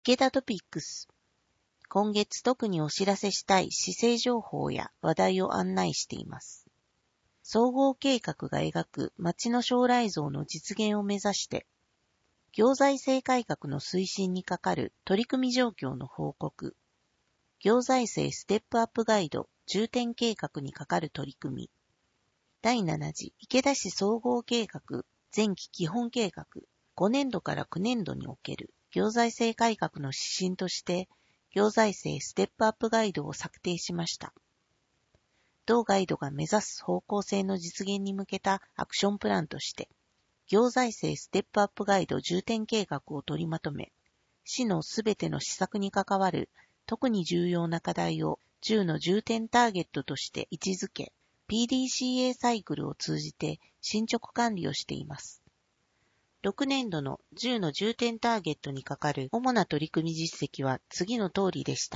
池田トピックス。今月特にお知らせしたい市政情報や話題を案内しています。総合計画が描く町の将来像の実現を目指して、行財政改革の推進にかかる取り組み状況の報告、行財政ステップアップガイド重点計画にかかる取り組み、第7次池田市総合計画前期基本計画5年度から9年度における行財政改革の指針として、行財政ステップアップガイドを策定しました。同ガイドが目指す方向性の実現に向けたアクションプランとして、行財政ステップアップガイド重点計画を取りまとめ、市のすべての施策に関わる特に重要な課題を10の重点ターゲットとして位置づけ、PDCA サイクルを通じて進捗管理をしています。6年度の10の重点ターゲットにかかる主な取り組み実績は次の通りでした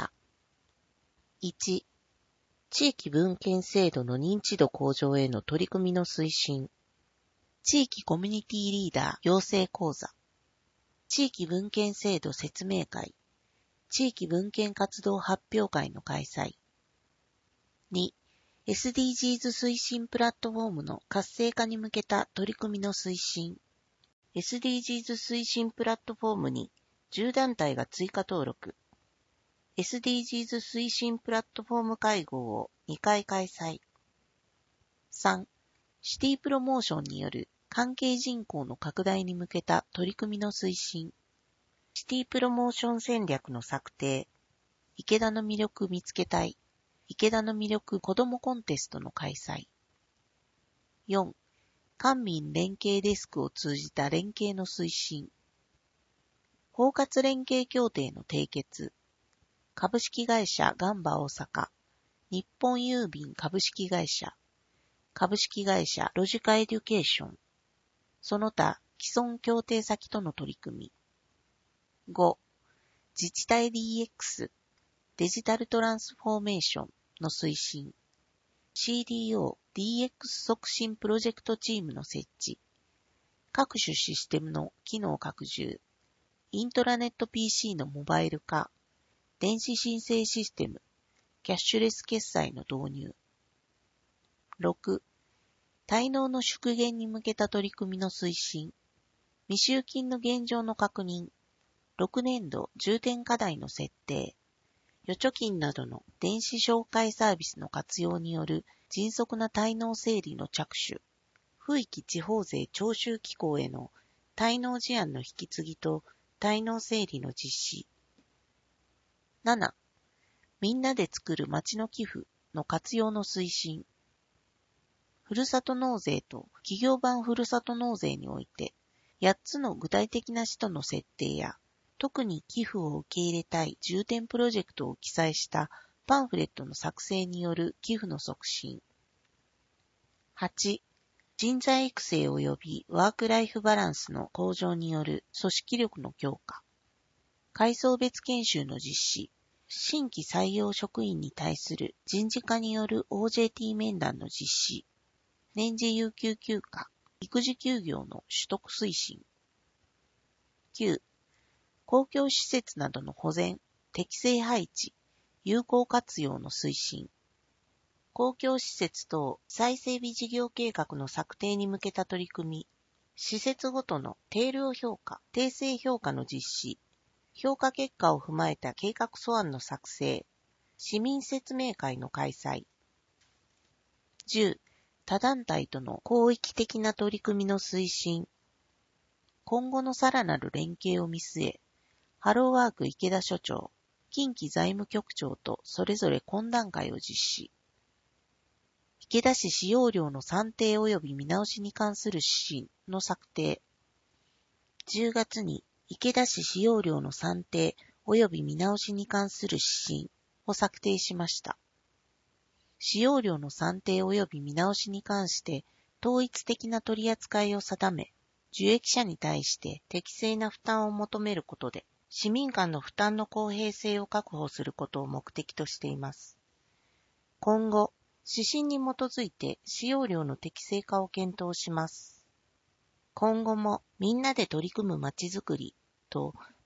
。1、地域分権制度の認知度向上への取り組みの推進。地域コミュニティリーダー養成講座。地域分権制度説明会。地域分権活動発表会の開催。2、SDGs 推進プラットフォームの活性化に向けた取り組みの推進。SDGs 推進プラットフォームに10団体が追加登録。SDGs 推進プラットフォーム会合を2回開催。3、シティプロモーションによる関係人口の拡大に向けた取り組みの推進。シティプロモーション戦略の策定。池田の魅力見つけたい。池田の魅力子どもコンテストの開催。4、官民連携デスクを通じた連携の推進。包括連携協定の締結。株式会社ガンバ大阪、日本郵便株式会社、株式会社ロジカエデュケーション、その他既存協定先との取り組み。5、自治体 DX、デジタルトランスフォーメーションの推進。CDO DX 促進プロジェクトチームの設置。各種システムの機能拡充。イントラネット PC のモバイル化。電子申請システム。キャッシュレス決済の導入。6、滞納の縮減に向けた取り組みの推進。未収金の現状の確認。6年度重点課題の設定。預貯金などの電子紹介サービスの活用による迅速な滞納整理の着手。府域地方税徴収機構への滞納事案の引き継ぎと滞納整理の実施。7、みんなで作る町の寄付の活用の推進。ふるさと納税と企業版ふるさと納税において、8つの具体的な使途の設定や、特に寄付を受け入れたい重点プロジェクトを記載したパンフレットの作成による寄付の促進。8、人材育成及びワークライフバランスの向上による組織力の強化。階層別研修の実施。新規採用職員に対する人事課による OJT 面談の実施。年次有給休暇、育児休業の取得推進。9、公共施設などの保全、適正配置、有効活用の推進。公共施設等再整備事業計画の策定に向けた取り組み。施設ごとの定量評価、定性評価の実施。評価結果を踏まえた計画素案の作成。市民説明会の開催。10、他団体との広域的な取り組みの推進。今後のさらなる連携を見据え、ハローワーク池田所長、近畿財務局長とそれぞれ懇談会を実施。池田市使用料の算定及び見直しに関する指針の策定。10月に池田市使用料の算定及び見直しに関する指針を策定しました。使用料の算定及び見直しに関して統一的な取り扱いを定め、受益者に対して適正な負担を求めることで、市民間の負担の公平性を確保することを目的としています。今後、指針に基づいて使用料の適正化を検討します。今後もみんなで取り組むまちづくりと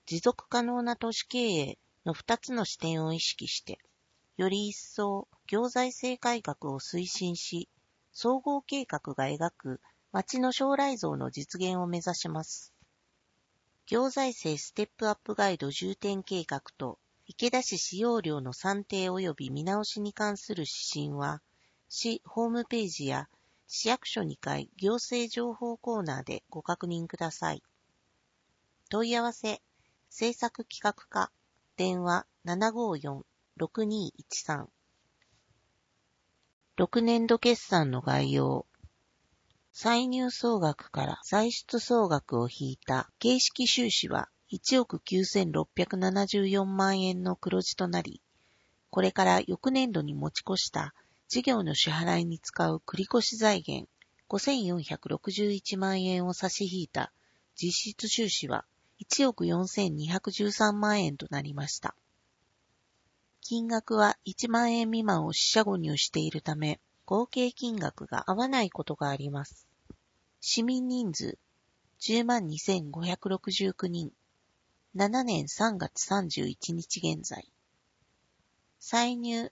持続可能な都市経営の2つの視点を意識して、より一層行財政改革を推進し、総合計画が描く町の将来像の実現を目指します。行財政ステップアップガイド重点計画と池田市使用料の算定及び見直しに関する指針は、市ホームページや市役所2階行政情報コーナーでご確認ください。問い合わせ、政策企画課、電話754-6213。6年度決算の概要。歳入総額から歳出総額を引いた形式収支は1億9674万円の黒字となり、これから翌年度に持ち越した事業の支払いに使う繰越財源5461万円を差し引いた実質収支は1億4213万円となりました。金額は1万円未満を四捨五入しているため、合計金額が合わないことがあります。市民人数 102,569 人。7年3月31日現在。歳入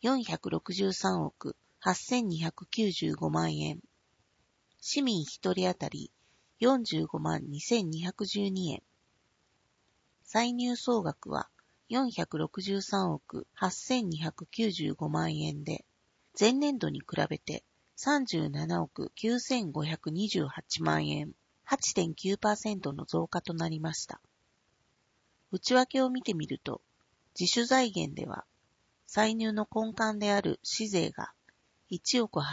463億8295万円。市民1人当たり45万2212円。歳入総額は463億8295万円で、前年度に比べて37億9528万円、8.9% の増加となりました。内訳を見てみると、自主財源では、歳入の根幹である市税が1億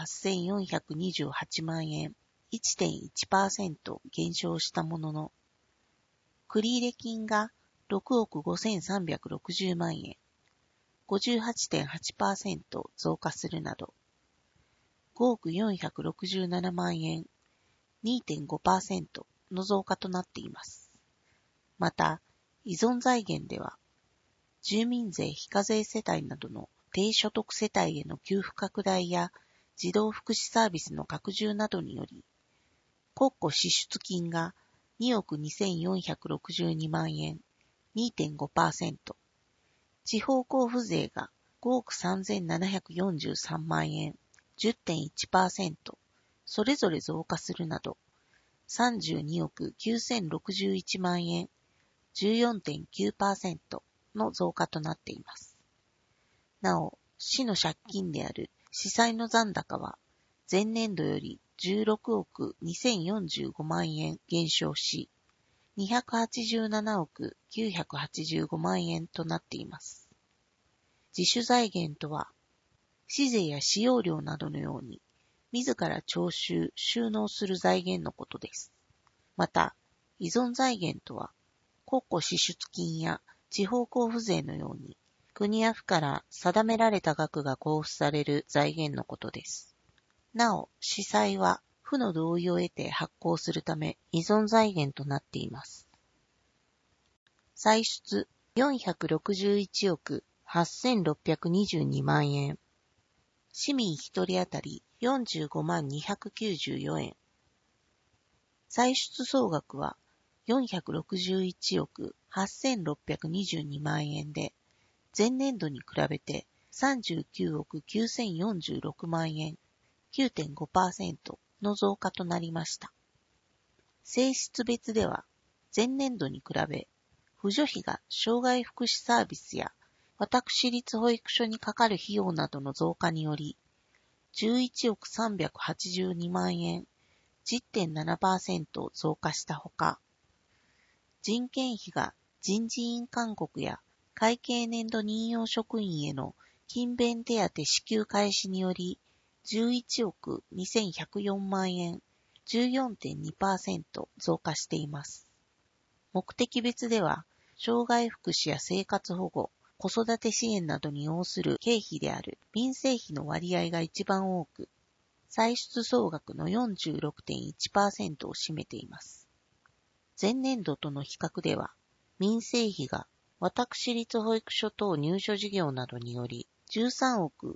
8428万円、1.1% 減少したものの、繰入金が6億5360万円、58.8% 増加するなど、5億467万円、2.5% の増加となっています。また、依存財源では、住民税非課税世帯などの低所得世帯への給付拡大や児童福祉サービスの拡充などにより、国庫支出金が2億2462万円、2.5%、地方交付税が5億3743万円、10.1%、それぞれ増加するなど、32億9061万円、14.9% の増加となっています。なお、市の借金である市債の残高は、前年度より16億2045万円減少し、287億985万円となっています。自主財源とは、市税や使用料などのように、自ら徴収・収納する財源のことです。また、依存財源とは、国庫支出金や地方交付税のように、国や府から定められた額が交付される財源のことです。なお、市債は、府の同意を得て発行するため、依存財源となっています。歳出461億8622万円。市民1人当たり45万294円。歳出総額は461億8622万円で、前年度に比べて39億9046万円、9.5% の増加となりました。性質別では、前年度に比べ、扶助費が障害福祉サービスや私立保育所にかかる費用などの増加により、11億382万円、10.7% 増加したほか、人件費が人事院勧告や会計年度任用職員への勤勉手当支給開始により、11億2104万円、14.2% 増加しています。目的別では、障害福祉や生活保護、子育て支援などに要する経費である民生費の割合が一番多く、歳出総額の 46.1% を占めています。前年度との比較では、民生費が私立保育所等入所事業などにより13億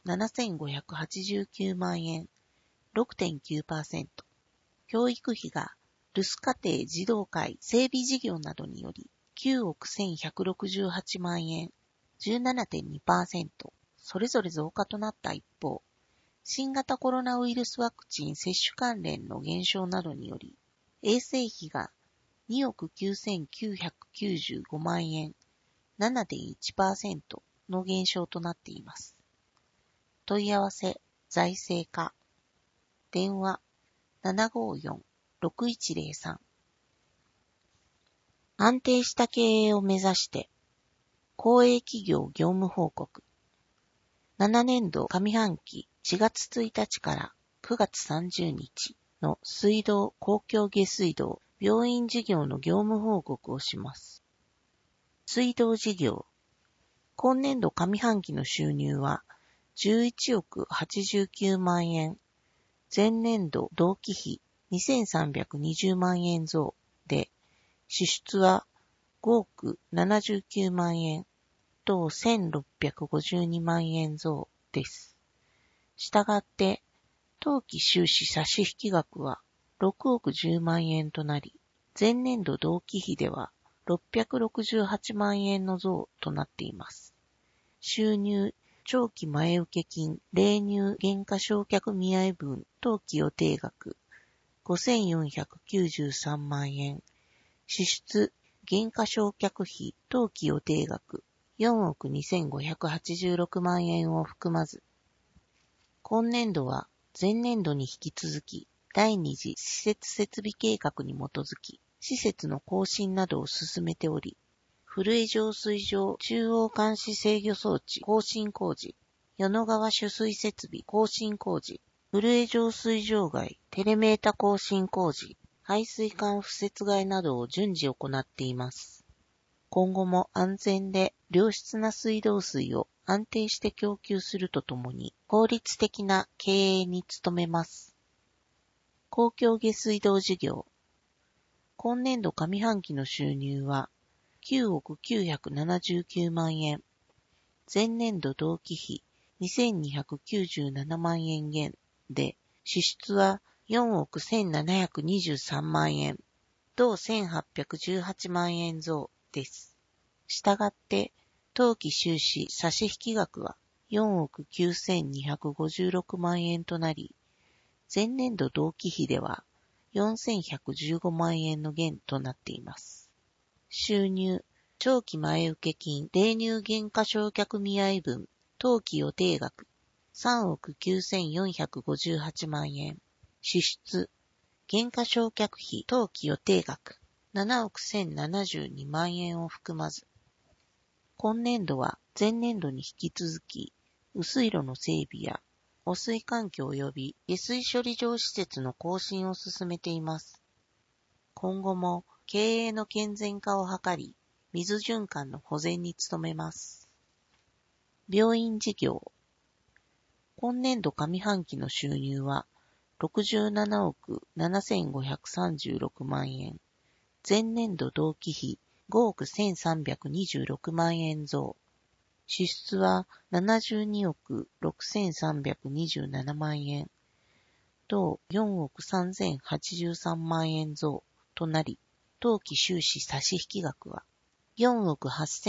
7589万円、6.9%、教育費が留守家庭児童会整備事業などにより 9億1168万円、17.2%、それぞれ増加となった一方、新型コロナウイルスワクチン接種関連の減少などにより、衛生費が2億9995万円、7.1% の減少となっています。問い合わせ、財政課、電話 754-6103。安定した経営を目指して、公営企業業務報告。7年度上半期4月1日から9月30日の水道、公共下水道、病院事業の業務報告をします。水道事業。今年度上半期の収入は11億89万円。前年度同期比2320万円増で、支出は5億79万円と1652万円増です。したがって、当期収支差引額は6億10万円となり、前年度同期比では668万円の増となっています。収入、長期前受金、例入減価償却見合分当期予定額5493万円、支出、減価償却費当期予定額4億2586万円を含まず、今年度は前年度に引き続き第二次施設設備計画に基づき、施設の更新などを進めており、古江浄水場中央監視制御装置更新工事、与野川取水設備更新工事、古江浄水場外テレメータ更新工事、排水管敷設替えなどを順次行っています。今後も安全で良質な水道水を安定して供給するとともに効率的な経営に努めます。公共下水道事業。今年度上半期の収入は9億979万円。前年度同期比2297万円減で、支出は4億1723万円、同1818万円増です。したがって、当期収支差引額は4億9256万円となり、前年度同期比では4115万円の減となっています。収入、長期前受金、例入減価償却見合分、当期予定額3億9458万円、支出、減価償却費当期予定額7億1072万円を含まず、今年度は前年度に引き続き、雨水路の整備や汚水環境及び下水処理場施設の更新を進めています。今後も経営の健全化を図り、水循環の保全に努めます。病院事業。今年度上半期の収入は67億7536万円。前年度同期比5億1326万円増。支出は72億6327万円。同4億3083万円増となり、当期収支差引額は4億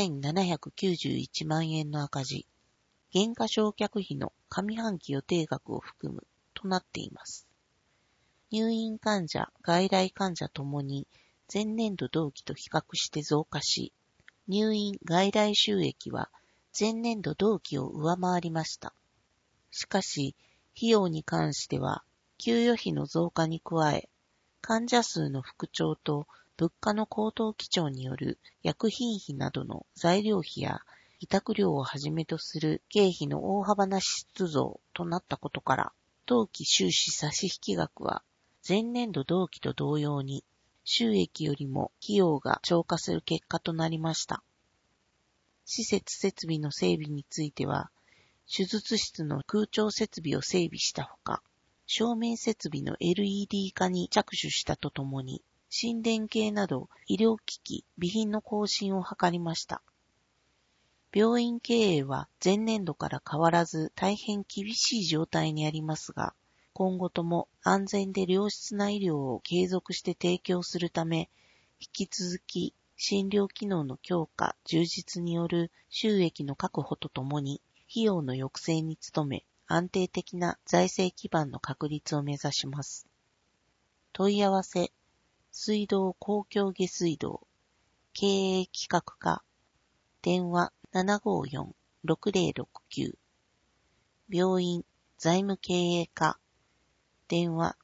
8791万円の赤字。減価償却費の上半期予定額を含むとなっています。入院患者、外来患者ともに前年度同期と比較して増加し、入院外来収益は前年度同期を上回りました。しかし、費用に関しては、給与費の増加に加え、患者数の復調と物価の高騰基調による薬品費などの材料費や委託料をはじめとする経費の大幅な支出増となったことから、当期収支差引額は前年度同期と同様に収益よりも費用が超過する結果となりました。施設設備の整備については、手術室の空調設備を整備したほか、照明設備の LED 化に着手したとともに、心電計など医療機器、備品の更新を図りました。病院経営は前年度から変わらず大変厳しい状態にありますが、今後とも安全で良質な医療を継続して提供するため、引き続き診療機能の強化、充実による収益の確保とともに、費用の抑制に努め、安定的な財政基盤の確立を目指します。問い合わせ、水道公共下水道、経営企画課、電話754-6069、病院財務経営課、電話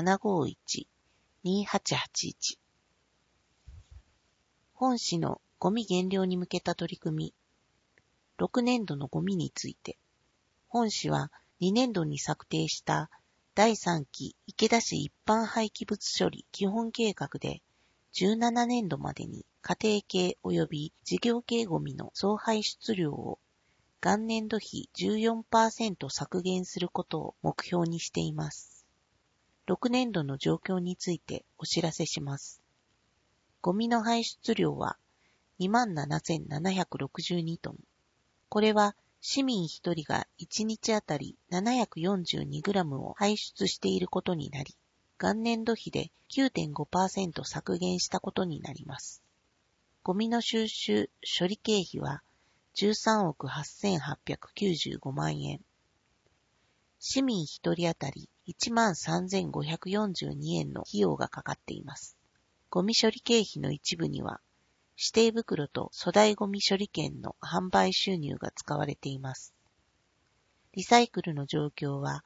751-2881。本市のゴミ減量に向けた取り組み、6年度のゴミについて、本市は2年度に策定した第3期池田市一般廃棄物処理基本計画で、17年度までに家庭系及び事業系ゴミの総排出量を元年度比 14% 削減することを目標にしています。6年度の状況についてお知らせします。ゴミの排出量は 27,762 トン。これは市民1人が1日あたり 742g を排出していることになり、元年度比で 9.5% 削減したことになります。ゴミの収集・処理経費は13億8895万円。市民1人あたり 13,542 円の費用がかかっています。ゴミ処理経費の一部には、指定袋と粗大ゴミ処理券の販売収入が使われています。リサイクルの状況は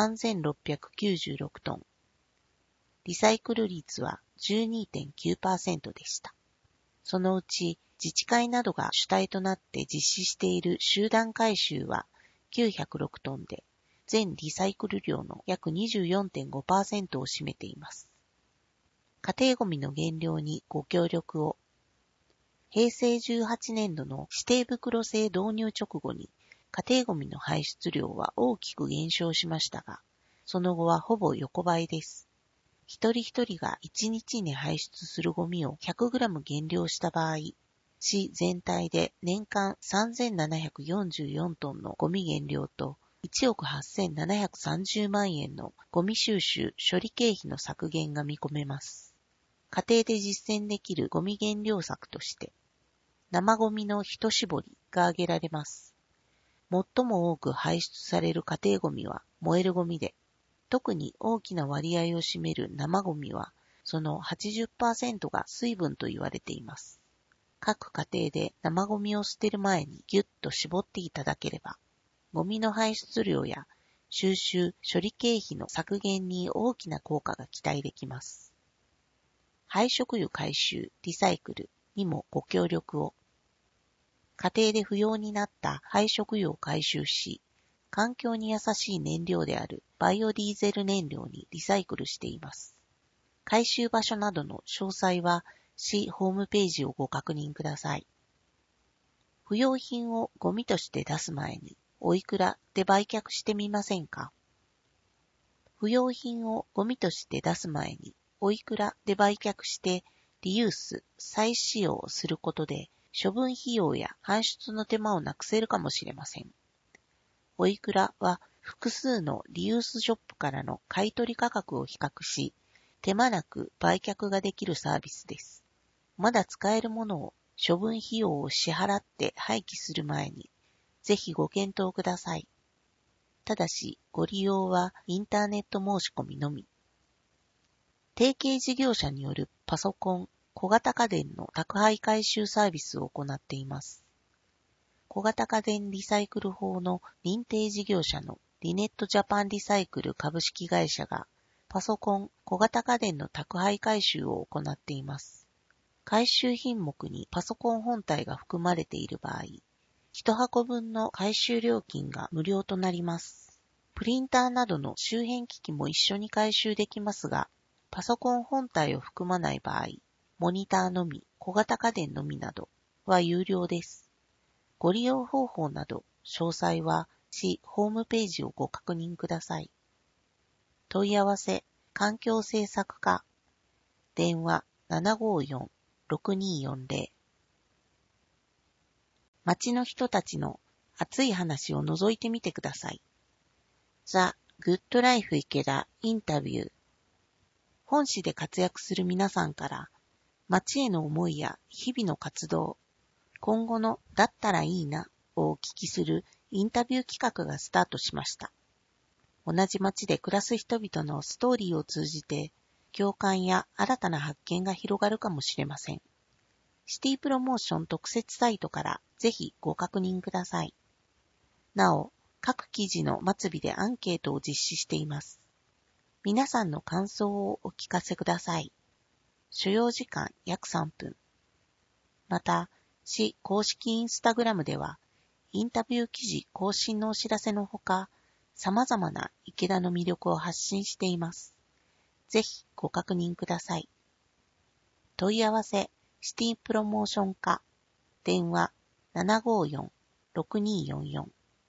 3,696 トン。リサイクル率は 12.9% でした。そのうち自治会などが主体となって実施している集団回収は906トンで、全リサイクル量の約 24.5% を占めています。家庭ゴミの減量にご協力を。平成18年度の指定袋制導入直後に家庭ゴミの排出量は大きく減少しましたが、その後はほぼ横ばいです。一人一人が1日に排出するゴミを 100g 減量した場合、市全体で年間 3,744 トンのゴミ減量と1億8,730万円のゴミ収集・処理経費の削減が見込めます。家庭で実践できるゴミ減量策として、生ゴミの一絞りが挙げられます。最も多く排出される家庭ゴミは燃えるゴミで、特に大きな割合を占める生ゴミは、その 80% が水分と言われています。各家庭で生ゴミを捨てる前にギュッと絞っていただければ、ゴミの排出量や収集・処理経費の削減に大きな効果が期待できます。廃食油回収・リサイクルにもご協力を。家庭で不要になった廃食油を回収し、環境に優しい燃料であるバイオディーゼル燃料にリサイクルしています。回収場所などの詳細は市ホームページをご確認ください。不用品をゴミとして出す前においくらで売却してみませんか？不用品をゴミとして出す前においくらで売却してリユース、再使用することで処分費用や搬出の手間をなくせるかもしれません。おいくらは複数のリユースショップからの買取価格を比較し、手間なく売却ができるサービスです。まだ使えるものを処分費用を支払って廃棄する前に、ぜひご検討ください。ただし、ご利用はインターネット申し込みのみ。提携事業者によるパソコン、小型家電の宅配回収サービスを行っています。小型家電リサイクル法の認定事業者のリネットジャパンリサイクル株式会社がパソコン、小型家電の宅配回収を行っています。回収品目にパソコン本体が含まれている場合、1箱分の回収料金が無料となります。プリンターなどの周辺機器も一緒に回収できますが、パソコン本体を含まない場合、モニターのみ、小型家電のみなどは有料です。ご利用方法など詳細は市ホームページをご確認ください。問い合わせ、環境政策課、電話754-6240。町の人たちの熱い話を覗いてみてください。ザ・グッドライフ池田インタビュー。本市で活躍する皆さんから町への思いや日々の活動、今後のだったらいいなをお聞きするインタビュー企画がスタートしました。同じ町で暮らす人々のストーリーを通じて、共感や新たな発見が広がるかもしれません。シティプロモーション特設サイトからぜひご確認ください。なお、各記事の末尾でアンケートを実施しています。皆さんの感想をお聞かせください。所要時間約3分。また、市公式インスタグラムでは、インタビュー記事更新のお知らせのほか、様々な池田の魅力を発信しています。ぜひご確認ください。問い合わせ、シティプロモーション課、電話 754-6244。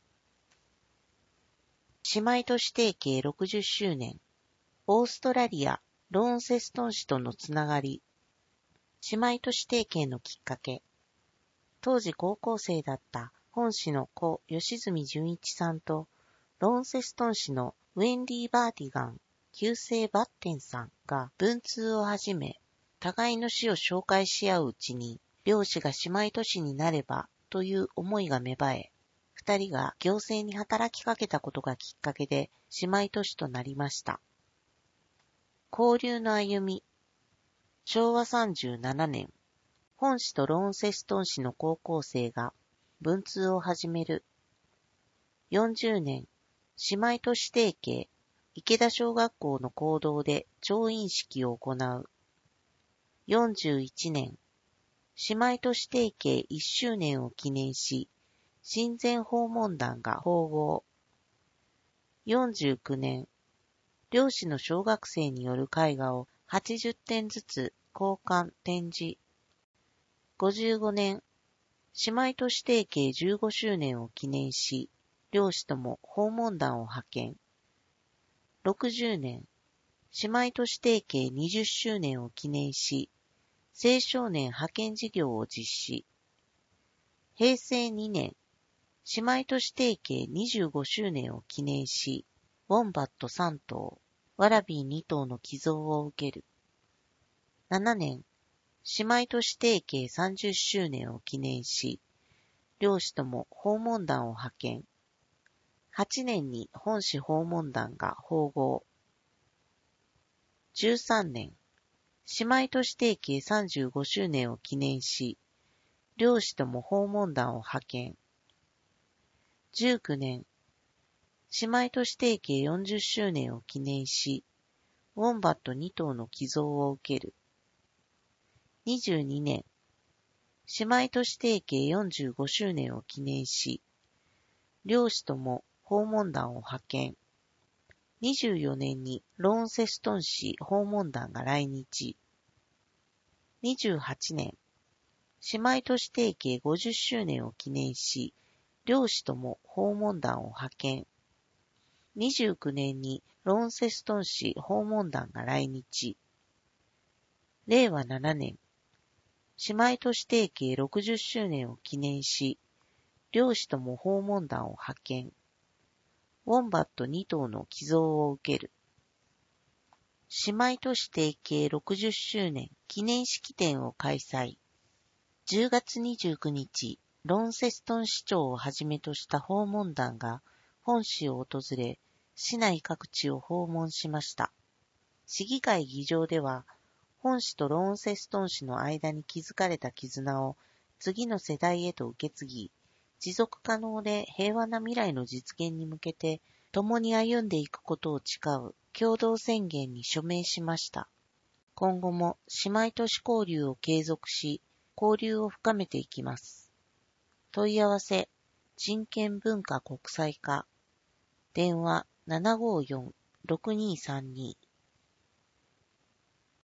姉妹都市提携60周年、オーストラリア、ローンセストン市とのつながり、姉妹都市提携のきっかけ、当時高校生だった本市の故吉住純一さんと、ローンセストン市のウェンディ・バーティガン、旧姓バッテンさんが文通を始め、互いの死を紹介し合ううちに、両氏が姉妹都市になればという思いが芽生え、二人が行政に働きかけたことがきっかけで姉妹都市となりました。交流の歩み。昭和37年、本市とローンセストン市の高校生が文通を始める。40年、姉妹都市提携、池田小学校の講堂で調印式を行う。41年、姉妹都市提携1周年を記念し、親善訪問団が訪合。49年、両市の小学生による絵画を80点ずつ交換展示。55年、姉妹都市提携15周年を記念し、両市とも訪問団を派遣。60年、姉妹都市提携20周年を記念し、青少年派遣事業を実施。平成2年、姉妹都市提携25周年を記念し、ウォンバット3頭、ワラビー2頭の寄贈を受ける。7年、姉妹都市提携30周年を記念し、両市とも訪問団を派遣。8年に本市訪問団が訪合。13年、姉妹都市提携35周年を記念し、両市とも訪問団を派遣。19年、姉妹都市提携40周年を記念し、ウォンバット2頭の寄贈を受ける。22年、姉妹都市提携45周年を記念し、両市とも訪問団を派遣。24年にローンセストン市訪問団が来日。28年、姉妹都市提携50周年を記念し、両市とも訪問団を派遣。29年にローンセストン市訪問団が来日。令和7年、姉妹都市提携60周年を記念し、両市とも訪問団を派遣。ウォンバット2頭の寄贈を受ける。姉妹都市提携60周年記念式典を開催。10月29日、ローンセストン市長をはじめとした訪問団が本市を訪れ、市内各地を訪問しました。市議会議場では、本市とローンセストン市の間に築かれた絆を次の世代へと受け継ぎ、持続可能で平和な未来の実現に向けて共に歩んでいくことを誓う共同宣言に署名しました。今後も姉妹都市交流を継続し、交流を深めていきます。問い合わせ、人権文化国際課、電話 754-6232